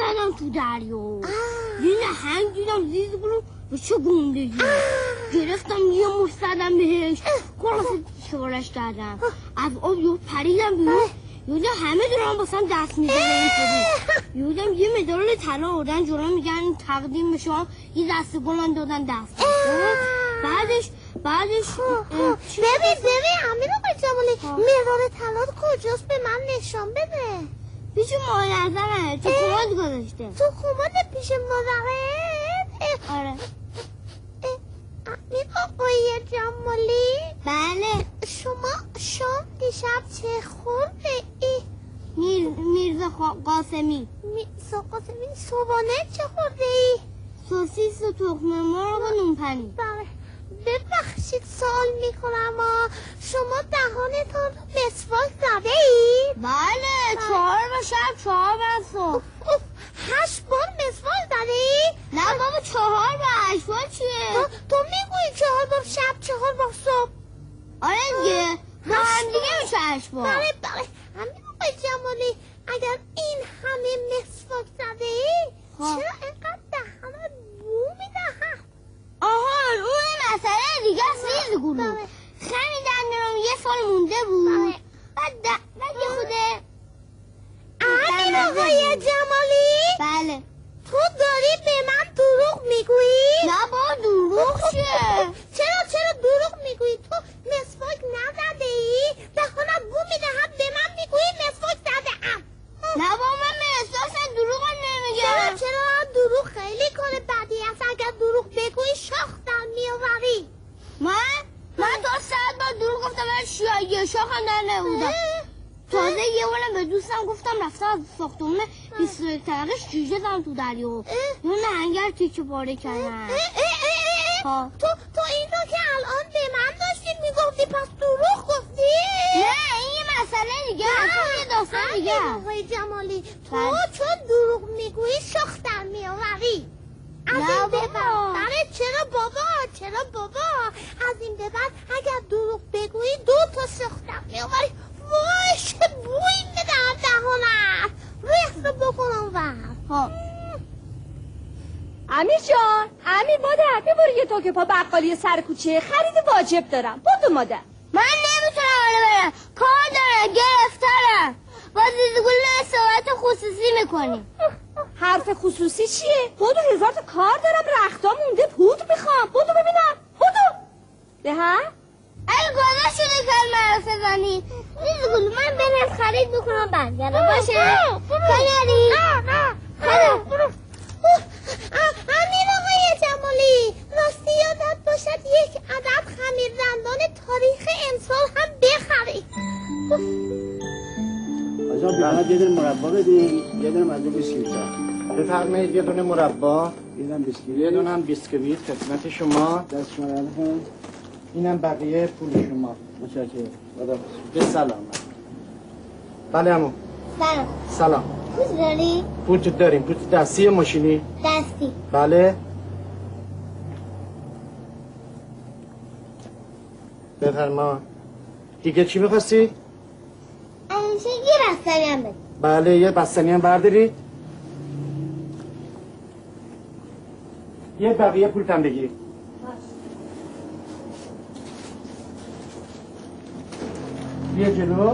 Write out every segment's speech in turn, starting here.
زدم تو دریا. یه نهنگ دیدم زیز گلو به چه گندگی گرفتم یه مش زدم بهش. خلاصه شوارش کردم از آب یه پریدم بیرون. یودم همه دارم باسم دست میزنم. یودم یه مدال طلا آوردن جلو میگن تقدیم به شما. یه دست گلم دادن دست. بعدش ببین امیر آقای جمالی مدال طلا کجاست؟ به من نشان بده. پیش مادرزنه تو کمد گذاشته. تو کمد پیش مادرت؟ آره. امیر آقای جمالی بله. شما شام دیشب چه خورده ای؟ میرزا قاسمی. میرزا قاسمی صبحانه چه خورده ای؟ سوسیس و تخم مرغ و نونپنیر. بله. ببخشید سوال میکنم شما دهانتان مسواک زده ای؟ بله 4 بار شب 4 بار صبح. 8 بار مسواک زده ای؟ نه بابا 4 بار 8 بار چیه؟ تو میگویی 4 بار شب 4 بار صبح. آره دیگه با هم دیگه میشه 8 بار. بله همین آقای جمالی اگر این همه مسواک زده ای چرا اینقدر دهانت بو میدهد؟ آهان اون مسئله دیگه سیز گلو. خمیدن رو یه سال مونده بود. بعد یه خوده امیر آقای جمالی بله تو داری به من دروغ میگویی؟ نه با دروغ چیه؟ چرا دروغ میگویی؟ تو مسواک نزده ای؟ دهانت بو میدهد به من میگویی مسواک زده ام. نه با من مسواک دروغ نمیگم. چرا دروغ خیلی کار بدی است. اگر دروغ بگویی شاخ در میآوری. من تا 100 بار دروغ گفتم من یه شاخ هم در نبودم. تازه یه بارم به دوستم گفتم رفتم از ساختمون 21 طبقه جوجه دارم تو دریا. یه نهنگر تیکه پاره کردن. تو این رو که الان به من داشتی میگفتی پس دروغ گفتی؟ نه این یه مسئله دیگه یه داستان دیگه. آقای جمالی تو چون دروغ میگویی شاخ در میآوری. از این به بعد چرا بابا از این به بعد اگر دروغ بگویی 2 تا شاخ در میآوری. وای چه بویی میدم دهانت. روی رو بکنم امیر جان مادر ببر یه توکه پا بقالی سر کوچه خرید واجب دارم. بدو مادر. من نمیتونم حالا برم کار دارم گرفتارم. با زیزگل صحبت خصوصی میکنیم. حرف خصوصی چیه؟ بدو 1000 تا کار دارم رختا مونده پود میخوام. بدو ببینم بدو. ده ها؟ اگه گذاشت شده کار معرف زنی زیزگل من برم خرید میکنم برگردم باشه؟ کناری؟ برو. امیر آقای جمالی راستی یادت باشد 1 عدد خمیردندان تاریخ امسال هم بخری. آجا بیاد یه دونه مربا بدین یه دونه مزه بیسکویت. بفرمایید یه دونه مربا یه دونه بیسکویت یه دونه هم بیسکویت خدمت شما. دست شما درد کنه. اینم بقیه پول شما. متشکرم. خداحافظ. به سلامت. بله عمو. سلام. پوز داری؟ پوز داریم. پوز دستی یا ماشینی؟ دستی. بله. بفرما. دیگه چی می‌خواستی؟ همیشه یه بستنی هم بده. بله یه بستنی هم بردارید. یه بقیه پول هم بگیرید. یه جلو.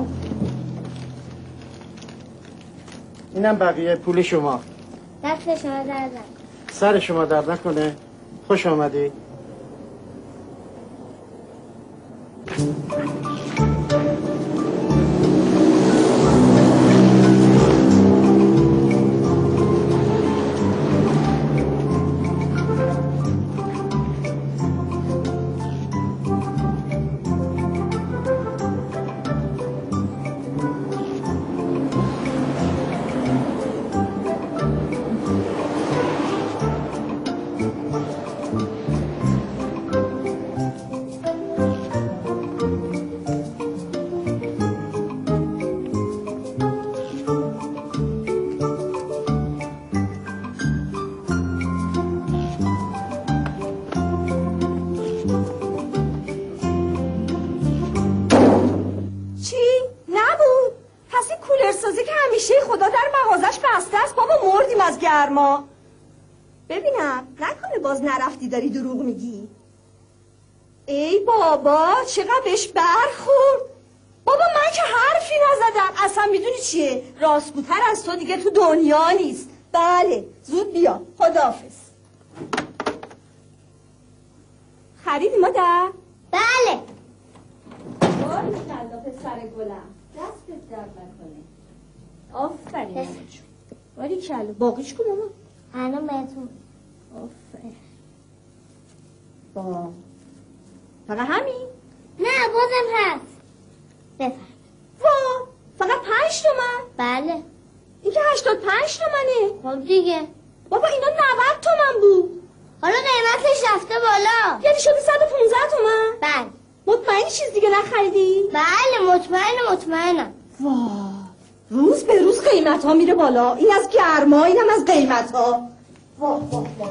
اینم بقیه پول شما. دست شما درد نکنه. سر شما درد نکنه. خوش آمدی. مردیم از گرما. ببینم نکنه باز نرفتی داری دروغ میگی. ای بابا چقدر بهش برخورد. بابا من که حرفی نزدم. اصلا میدونی چیه؟ راستگوتر از تو دیگه تو دنیا نیست. بله زود بیا. خداحافظ. خریدی مادر؟ بله. باریکلا پسر گلم، دستت درد نکنه. آفرین مامان جون. باریکلا. باقیش کو مامان؟ الان بهتون. آفرین. با فقط همین؟ نه بازم هست. بفرم. وا فقط 5 تومن؟ بله. این که 85 تومنه. خب دیگه. بابا اینا 90 تومن بود. حالا قیمتش رفته بالا. یعنی شده 115 تومن؟ بله. مطمئنی چیز دیگه نخریدی؟ بله مطمئنم. واه روز به روز قیمت ها میره بالا. این از گرما اینم از قیمت ها. واه واه واه.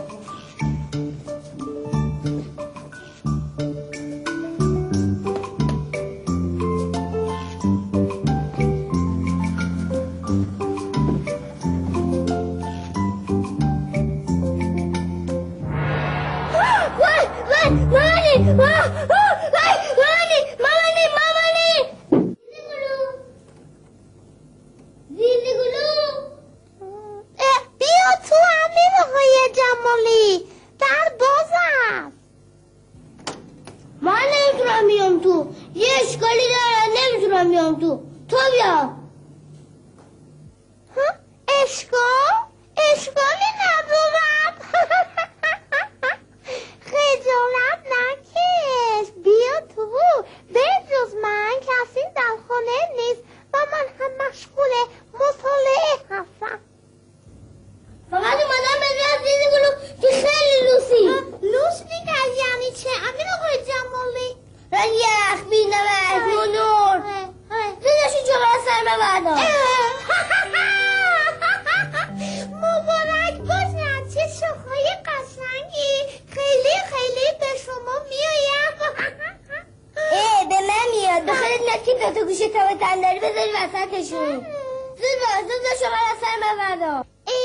اشکالی ندارم. خجالت نکش. بیا تو. به جز من کسی در خانه نیست و من هم مشغول مطالعه هستم. فقط اومدم بگم دیدی گلو که خیلی لوسی. لوس دیگه یعنی چه؟ امیر آقای جمالی یخ بینمت نونور دیدشی جمعه سر ببردم. مبارک باشن. چه شاخهای قشنگی. خیلی خیلی به شما میایم. به من میاد. بخیرت میاد که دوتا گوشه تابه تندری بذاری وسطشون. زود باش شما را سر ببردم.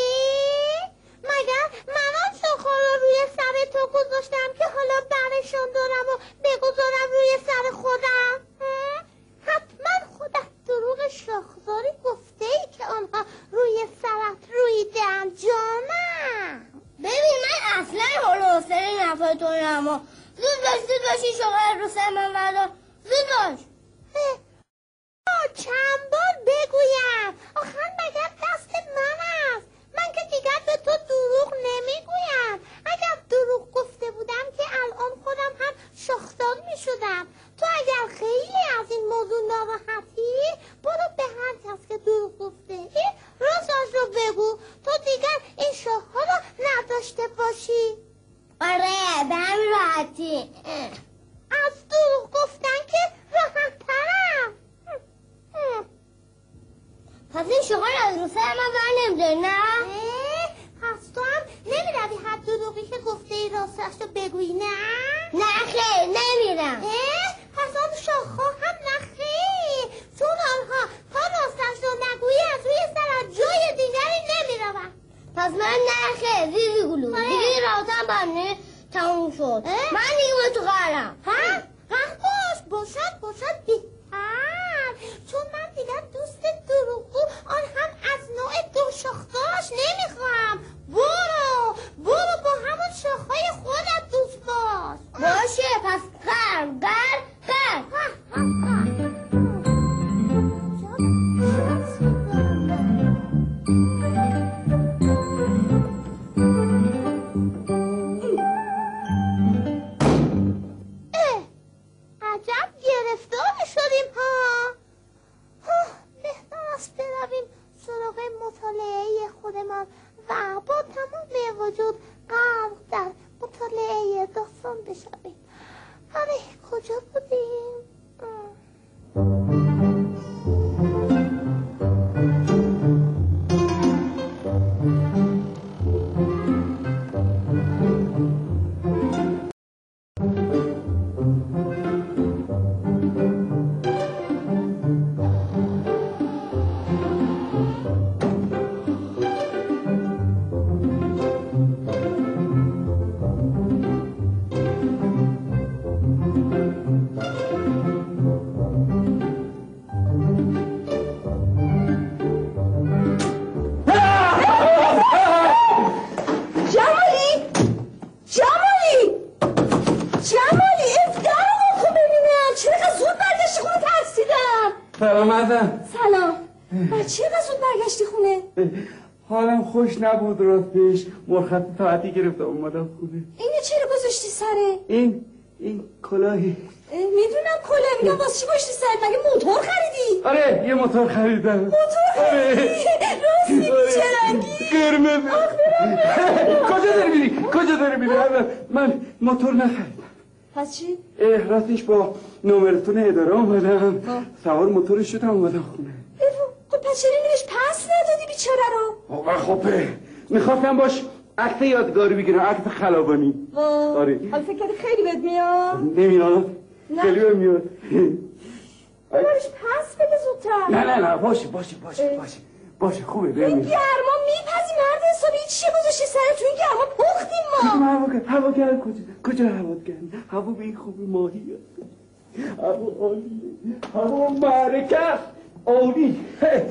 مگر منم شاخها رو روی سر تو گذاشتم که حالا برشون دارم و بگذارم روی سر خودم؟ حتما خودت دروغ شاخداری گفته ای که آنها روی سرت رویدن جانم. ببین من اصلا حال و حوصله نفای تو نما. زود باش این شاخها رو سر من بردار. زود باش. چند بار بگویم آخر مگر دست من است. من که دیگر به تو دروغ نمیگویم. اگر دروغ گفته بودم که الان خودم هم شاخدار میشدم. تو اگر خیلی از این موضوع ناراحتی برو به هر کس که دروغ گفته ای راستش رو بگو تو دیگر این شاخها رو نداشته باشی. آره به همین راحتی. از دروغ گفتن که راحت ترم. پس این شغل از رو سر من بر نمیده نه؟ پس تو هم نمیروی هر دروغی که گفته ای راستش رو بگویی نه؟ نه خیر نمیرم. پس آن شاخها هم نه خیر. چون آنها تا راستش رو نگویی از روی سرت جای دیگری نمیروم. پس من نه خیر زیزی گلو دیگه راحتم برنه تموم شد. من دیگه با تو قرارم. باشد بهتر. چون من دیگر دوست دروغگو آن هم از نوع دو شاخدارش نمیخوام. برو با همون شاخهای خودت دوست باش. باشه پس قر عجب گرفتار شدیم ها. بهتر است برویم سراغ مطالعه خودمان و با تمام وجود غرق در مطالعه داستان بشویم. ولی کجا بودیم؟ اومدم. سلام. بچه اینقدر زود برگشتی خونه؟ حالم خوش نبود راستش. مرخصی ساعتی گرفتم اومدم خونه. اینو چرا گذاشتی سره؟ این کلاهی. میدونم کلاه، میگم واسه چی گذاشتی سر؟ مگه موتور خریدی؟ آره یه موتور خریدم. موتور خریدی؟ راستی چه رنگی؟ قرمز. کجا داری میری؟ من موتور نخریدم. پس چی؟ راستش با نمرتون اداره اومدم. سوار موتور شدم اومدم خونه. خب پس چرا اینو بهش پس ندادی بیچاره رو؟ خب میخواستم باش عکس یادگاری بگیرم، عکس خلبانی. آره. حالا فکر کردی خیلی بهت میاد؟ نمیاد. خیلی بهت میاد. بهش پس بده زودتر. نه باشه خوبه. این گرما میپزی مرد حسابی، چیه گذاشتی سر تو این گرما پختیم ما. هوا گرم کجا هوا گرم؟ هوا به این خوبی ماهی هوا عالیه، هوا معرکه عالی.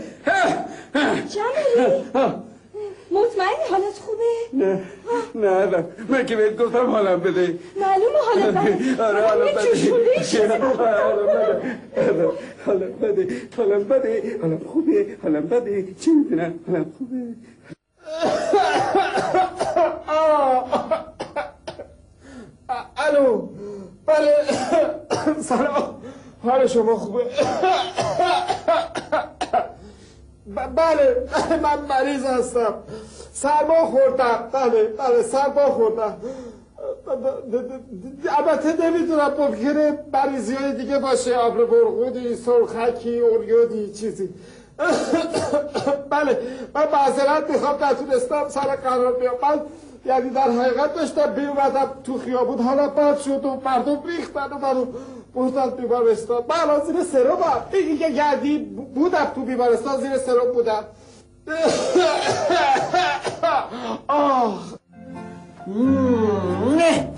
جمیلی مطمئنی حالت خوبه؟ نه من که بهت گفتم حالم بده. معلومه حالت بده. آره حالم بده. حالم خوبه. حالم بده. چی میدونم حالم خوبه. الو بله سلام، حال شما خوبه؟ بله من مریض هستم، سرما خوردم. بله سرما خوردم. البته نمیدونم، ممکنه مریضی های دیگه باشه، آبر برغودی، سرخکی، اوریودی چیزی. بله من معذرت میخوام نتونستم سر قرار بیام. من یعنی در حقیقت داشتم بیومدم تو خیابون، حالا باد شد و مردم ریختن و منو بردن بیمارستان. من الان زیر سرمم. دیگه گردی بودم تو بیمارستان، زیر سرم بودم. آه نه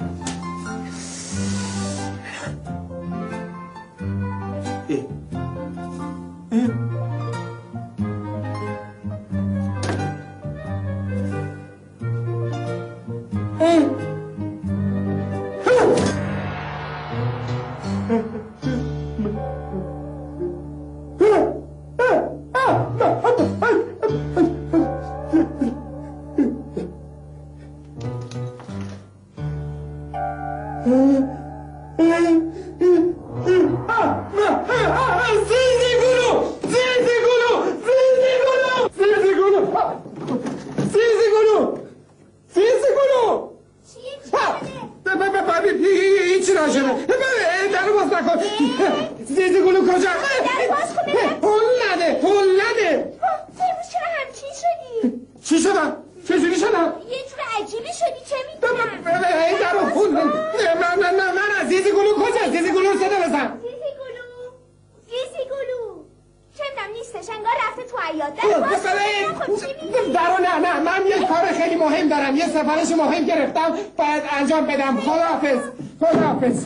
سفارش مهم گرفتم، باید انجام بدم. خداحافظ.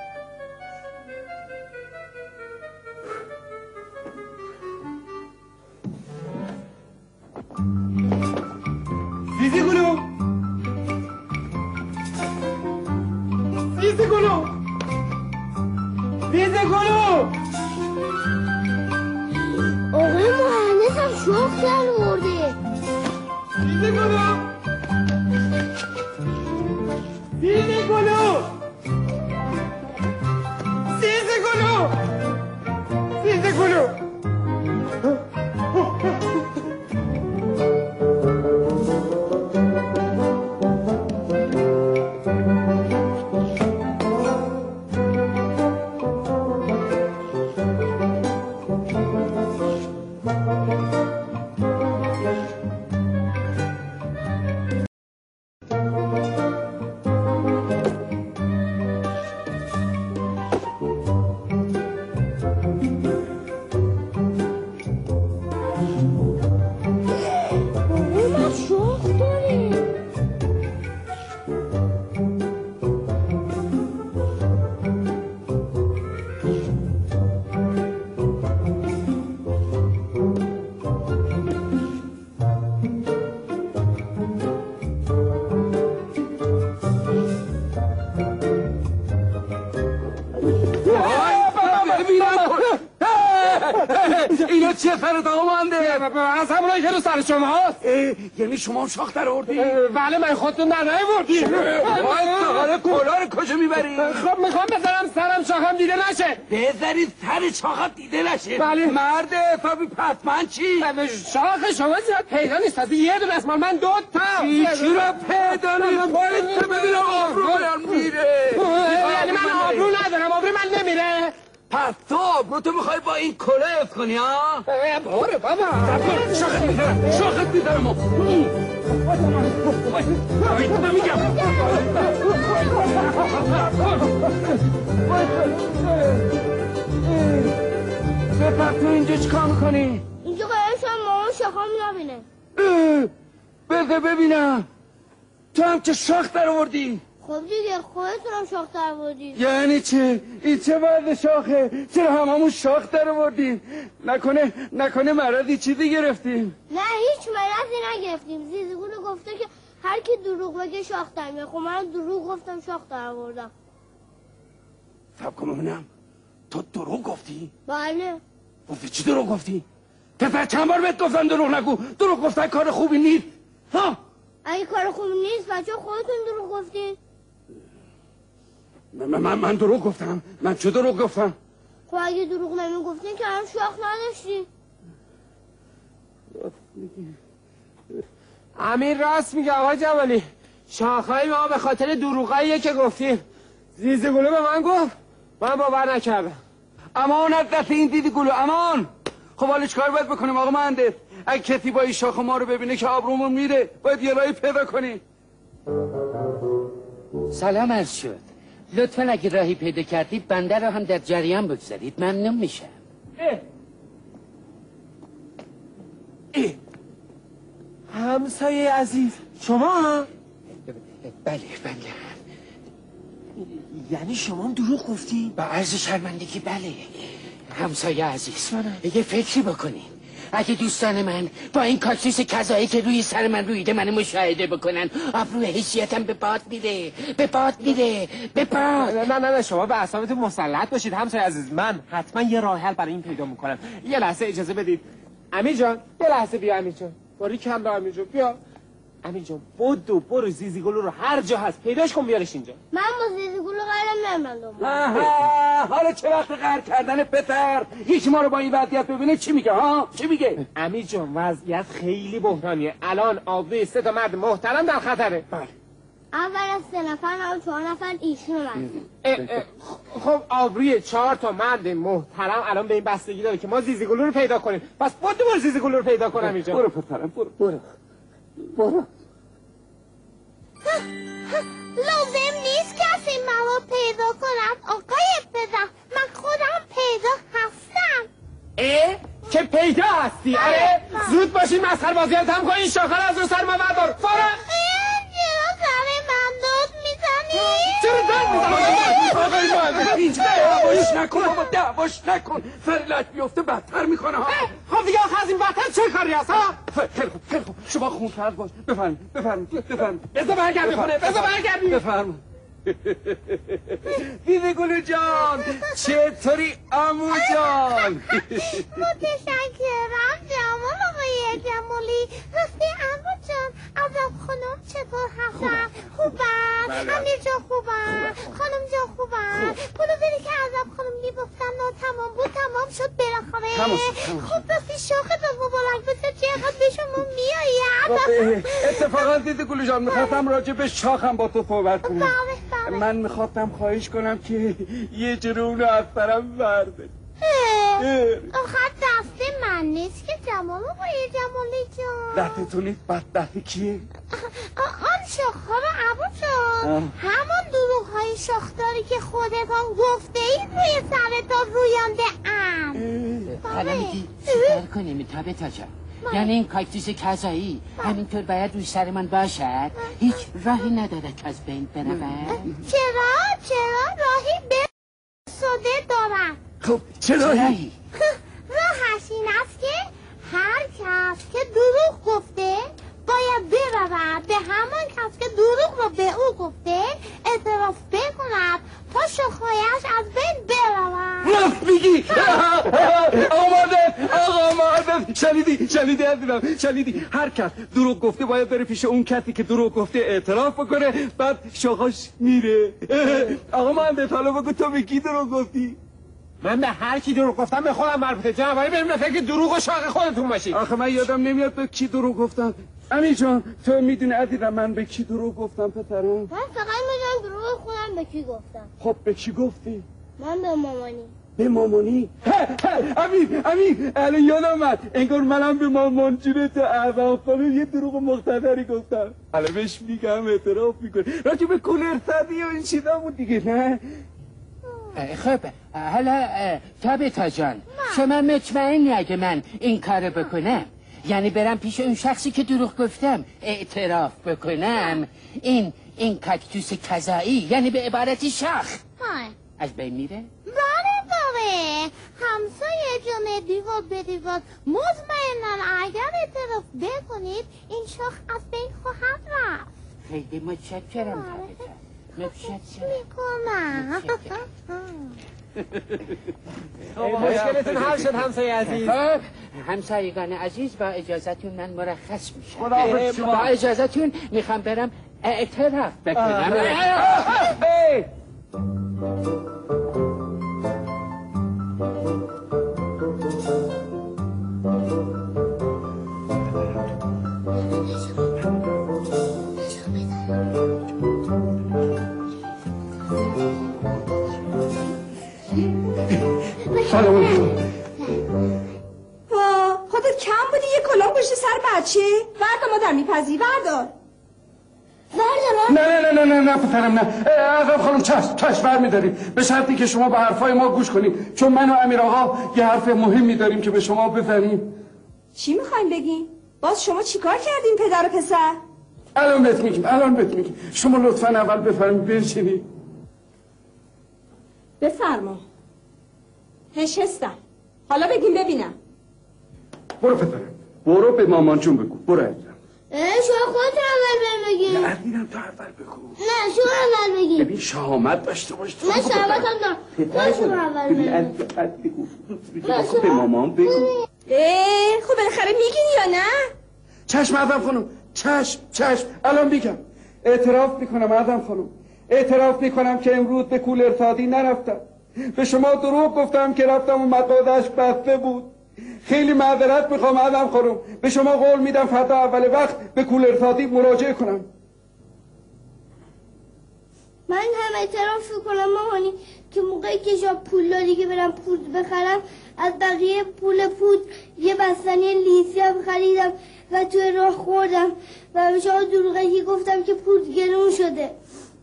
زیزگلو آقای مهندس هم شوق در ورده. زیزگلو سرت آقا مهندس؟ از همونایی که رو سر شما هست. یعنی شما شاخ در آوردی؟ بله من خودتون در نیاوردی. حالا کلا رو کجا میبری؟ خب میخوام بذارم سرم شاخم دیده نشه. بذاری سر شاخت دیده نشه؟ بله. مرد حسابی پس چی؟ شاخ شما زیاد پیدا نیست. از یه دونه از من 2 تا. چی رو پیدا نیست؟ باید ببین آبرو من میره. یعنی من آبرو ندارم، آبرو من نمیره. پس تو آبرو تو میخوای با این کله حفظ کنی ها؟ باره بابا. شاخت میدارم من میگم بپر تو اینجا چیکار میکنی؟ اینجا قرار شما مامان شاخام نبینه. بذار ببینم تو هم چه شاخ در آوردی؟ خب دیگه خودتونم شاخ در آوردید. یعنی چه؟ این چه وضع شاخه؟ چرا هممون شاخ در آوردیم؟ نکنه مرضی چیزی گرفتیم؟ نه هیچ مرضی نگرفتیم. زیزگونه گفته که هر کی دروغ بگه شاخ در میاد. خب من دروغ گفتم شاخ در آوردم. صبر کن ببینم تو دروغ گفتی؟ بله. گفتی چی دروغ گفتی؟ پسر چند بار بهت گفتم دروغ نگو. دروغ گفتن کار خوبی نیست. ها؟ اگه کار خوبی نیست بچه خودتون دروغ گفتید. من دروغ گفتم؟ من چه دروغ گفتم؟ خب اگه دروغ نمیگفتین که هم شاخ نداشتی. امیر راست میگه آقا جمالی. شاخهای ما به خاطر دروغاییه که گفتیم. زیزگونه به من گفت من باور نکردم. امان از دست این دیدگلو امان. خب حالا چیکار باید بکنیم آقا مهندس؟ اگه کسی با این شاخ ما رو ببینه که آبرومون میره باید یه راهی پیدا کنیم. سلام عرض شد. لطفا اگه راهی پیدا کردید بنده رو هم در جریان بگذارید ممنون میشم. همسایه عزیز شما؟ بله. یعنی شما هم دروغ گفتی؟ با عرض شرمندگی بله. همسایه عزیز یه فکری بکنین. اگه دوستان من با این کاکتوس کذایی که روی سر من رویده منو مشاهده بکنن آبروی حیثیتم به باد میره. نه شما به اعصابتون مسلط باشید همسایه عزیز. من حتما یه راه حل برای این پیدا میکنم. یه لحظه اجازه بدید. امیر جان یه لحظه بیا. امیر جان باری کلا امیر جان بیا. امیر جان برو زیزیگلو رو هر جا هست پیداش کن بیارش اینجا. من با زیزگلو قرارم نمیرم. حالا چه وقت قهر کردن پسر؟ یکی ما رو با این وضعیت ببینه چی میگه ها؟ چی میگه؟ امیر جان وضعیت خیلی بحرانیه. الان آبروی 3 تا مرد محترم در خطره. بله. اول از 3 نفر هم 4 نفر ایشونو من. خب آبروی 4 تا مرد محترم الان به این بستگی داره که ما زیزیگلو رو پیدا کنیم. پس برو زیزیگلو رو پیدا کنم اینجا. برو پسرم برو. لازم نیست کسی منو پیدا کند آقای پدر. من خودم پیدا هستم. که پیدا هستی؟ آره زود باشین مسخره بازیات هم کن. این شاخه رو از رو سر ما بردار فورا. چرا سر من داد میزنی؟ چرا داد میزنی؟ آقای مهندس اینجا دعواش نکن. سر لک بیفته بدتر میکنه ها. خب دیگه آخه از این بدتر چه کاری هست ها؟ خیلی خوب شما خونسرد باش. بفرمایید بذار برگردی خونه. بفرمایید. دیدگلو جان چطوری عمو جان؟ متشکرم جمال آقای جمالی. راستی عمو جان عذاب خانم چطور هستن؟ خوبن؟ امیر جان خوبن؟ خانم جان خوبن؟ پلوزری که عذاب خانم میگفتن ناتمام بود تمام شد بالاخره. خب راستی شاخ به مبارک بسه چقدر به شما میآید. اتفاقا دیدگلو جان میخواستم راجع به شاخم با تو صحبت کنم. من میخواستم خواهش کنم که یه جوره اونو از سرم برده. آخه دست من نیست که جمال آقای جمالی جان. دست تو نیست بس دست کیه؟ آن شاخها رو عبو جان همون دروغ های شاخداری که خودتان گفته ای روی سرتان رویانده ام. حالا میگی چیکار کنیم تابتا جان؟ یعنی این کاکتوس کذایی همینطور باید روی سر من باشد؟ هیچ راهی نداره که از بین برود؟ چرا راهی به سوده دارد. خب چه راهی؟ راهش این است که هر کس که دروغ گفته باید برود به همان کس که دروغ رو به او گفته اعتراف بکند تا شاخهایش از بین برود. راست میگی. آقا مهندس شنیدی عزیزم، شنیدی؟ هر کس دروغ گفته باید بره پیش اون کسی که دروغ گفته اعتراف بکنه، بعد شاخاش میره. آقا مهندس حالا بگو تو به کی دروغ گفتی؟ من به هر کی دروغ گفتم به خودم مربوطه جناب علی، بریم نفر که دروغ و شاق خودتون باشید. آخه من یادم نمیاد به کی دروغ گفتم. امیر جان تو میدونی عزیزم من به کی دروغ گفتم پسرم؟ من فقط میدونم دروغ خودم به کی گفتم. خب به کی گفتی؟ من به مامانی. به مامانی؟ امیر الان یادم اومد، انگار منم به مامان جونه تو اعظم خانم یه دروغ مختصری گفتم. الان بهش میگم اعتراف میکنه راجع به کولر سردی و این چیزا بود دیگه. نه خب حالا تابتا جان شما مطمئنی اگه من این کارو بکنم، یعنی برم پیش اون شخصی که دروغ گفتم اعتراف بکنم، این کاکتوس کذایی یعنی به عبارتی شاخ از بین میره؟ بله همسایه جان دیوار به دیوار، مطمئنم اگر اعتراف بکنید این شاخ از بین خواهد رفت. خیلی متشکرم میکنم. مشکلتون حل شد همسایه عزیز. همسایگان عزیز با اجازتون من مرخص میشم. با اجازتون میخوام برم اعتراف بکنم. خودت کم بودی یه کلاه پشت سر بچه؟ وردا مادر میپذی وردار. نه پسرم نه. آقا خانم چشم برمی‌داریم به شرطی که شما به حرفای ما گوش کنید، چون من و امیر آقا یه حرف مهمی داریم که به شما بزنیم. چی میخواین بگین؟ باز شما چیکار کردین پدر و پسر؟ الان بهت میگیم. شما لطفاً اول بفرمایید بنشینید. بفرما. نشستم. حالا بگیم ببینم. برو پسرم برو به مامان جون بگو. برو عزیزم. شما خودتون اول بگید. نه عزیزم تو اول بگو. نه شما اول بگید. ببین شهامت داشته باش. من شهامت هم دارم. شما اول بگو. به مامان بگو. خب بالاخره میگین یا نه؟ چشم آدم خانم چشم الان میگم. اعتراف میکنم آدم خانم، اعتراف میکنم که امروز به کولر سازی نرفتم. به شما دروغ گفتم که رفتم و مقادش بسته بود. خیلی معذرت میخوام آدم خانم. به شما قول میدم فردا اول وقت به کولر سازی مراجعه کنم. من هم اعتراف میکنم مامانی که موقعی که شما پول دادی که برم پود بخرم، از بقیه پول پود یه بستنی لیسی هم خریدم و توی راه خوردم و به شما دروغی گفتم که پود گرون شده.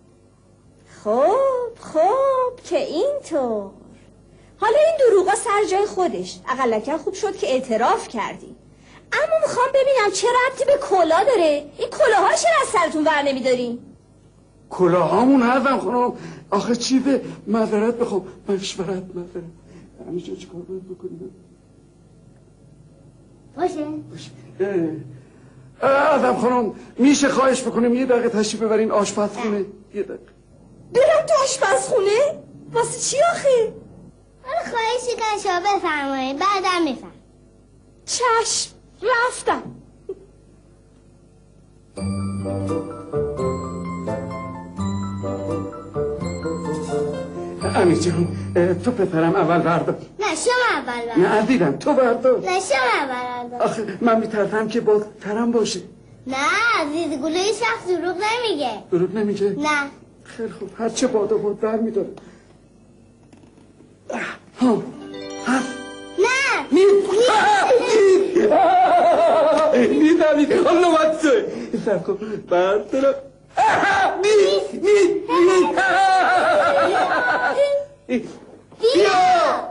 خب که اینطور. حالا این دروغا سر جای خودش، اقلکن خوب شد که اعتراف کردی. اما میخوام ببینم چه ربطی به کلاه داره؟ این کلاها چرا از سرتون ور نمیدارین؟ کلاهامون هستم خانم. آخه چیزه معذرت بخوام. مشورت همیشه چیکار باید بکنیم؟ باشه آدم خانم میشه خواهش بکنیم یه دقیقه تشریف ببرین آشپزخونه؟ یه دقیقه برم تو آشپزخونه؟ واسه چی آخه؟ حالا خواهشی که شما بفرمایید بعدم میفهم. چشم رفتم. امیر جان تو پسرم اول بردار. نه شما اول بردار. نه عزیزم تو بردار. نه شما اول بردار. آخه من میترسم که باز ترم باشه. نه عزیز گله شخص دروغ نمیگه. دروغ نمیگه؟ نه. خیلی خوب هرچه باد و باد در میداره. ها نه نید حالا باید توی سب کن بردارم. بیا.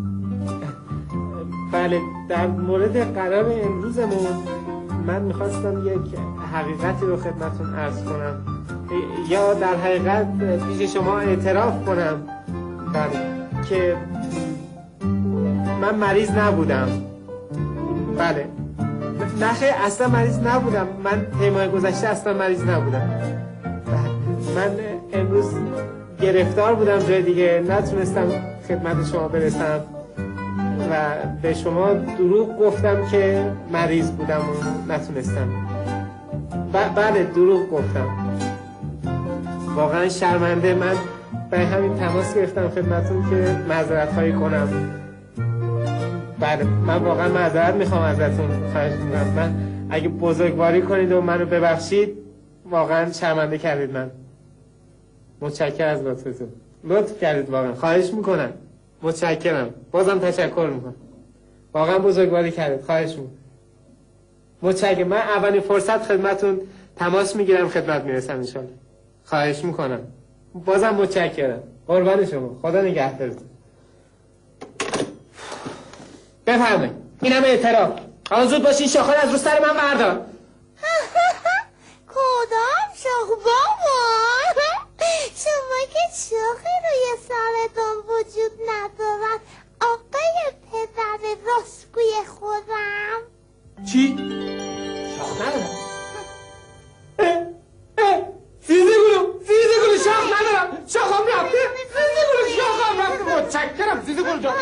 بله در مورد قرار امروزمون من میخواستم یک حقیقتی رو خدمتون عرض کنم، یا در حقیقت پیش شما اعتراف کنم که من مریض نبودم. بله نه خیلی اصلا مریض نبودم. من تیمای گذشته اصلا مریض نبودم. من امروز گرفتار بودم جای دیگه، نتونستم خدمت شما برسم و به شما دروغ گفتم که مریض بودم و نتونستم. بله دروغ گفتم، واقعا شرمنده. من به همین تماس گرفتم خدمتون که معذرت خواهی کنم. بله من واقعا معذرت میخوام ازتون، خواهش میکنم. من اگه بزرگواری کنید و منو ببخشید، واقعا شرمنده کردید من. متشکرم از لطفتون، لطف کردید واقعا، خواهش میکنم. متشکرم، بازم تشکر میکنم، واقعا بزرگواری کردید، خواهش میکنم. متشکرم. من اولین فرصت خدمتون تماس میگیرم، خدمت میرسم انشالله. خواهش میکنم، بازم متشکرم، قربان شما، خدا نگهدارتون. بفرمایید، این همه اعتراف. حالا زود باشین شاخه از رو سر من بردار. کدام شاخ بابا؟ شما که شاخی روی سرتون وجود ندارد آقای پدر راستگوی خودم. چی؟ شاخ ندارم؟ زیزی گلو شاخ ندارم، شاخم رفته، زیزی گلو شاخم رفته. متشکرم زیزی گلو جان.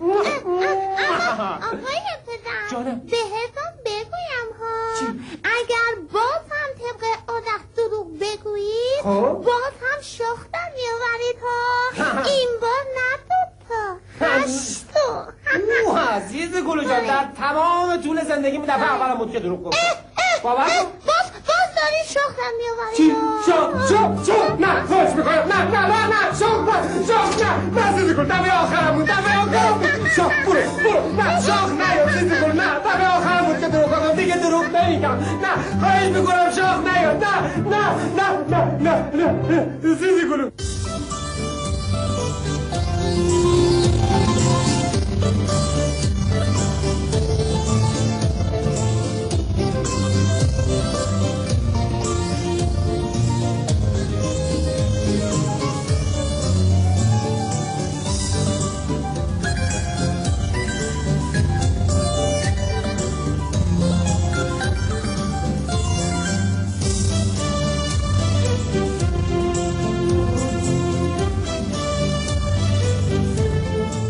آقای پدر بهتون بگویم ها، اگر باز هم طبق عادت دروغ بگویید باز هم شاخ در میآورید ها. این بار نه 2 تا 8 تا. زیزی گلو جان در تمام طول زندگیم دفعه اولم بود که دروغ گفتم. باور کن. باز داری شاخ در میآورید. چی؟ شاخ نه خوش میکنم. نه شاخ نه زیزی گل دفعه آخرم بود، شاخ برو نه شاخ نه زیزی گل نه دفعه آخرم بود که دروغ گفتم، دیگه دروغ نمیگم. نه خواهش میکنم شاخ نه زیزی گلو